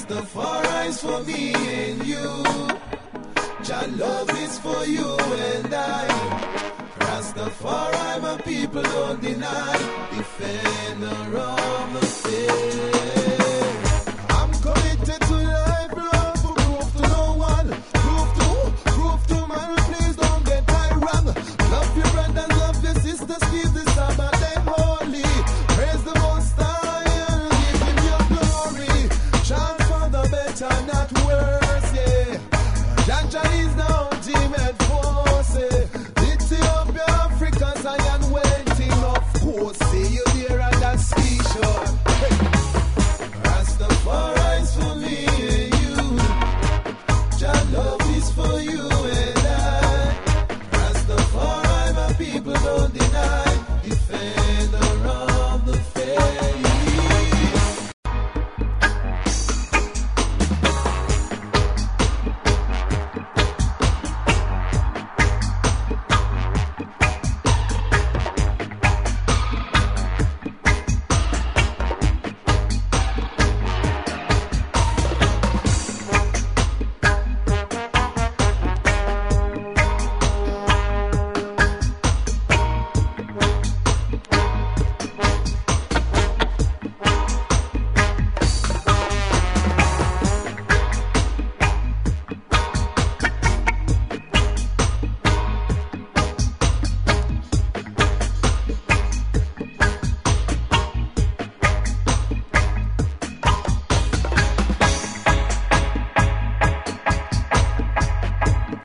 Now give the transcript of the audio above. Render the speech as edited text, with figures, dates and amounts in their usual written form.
Rastafari's for me and you. Jah love is for you and I. Rastafari, my people don't deny. Defender of the faith.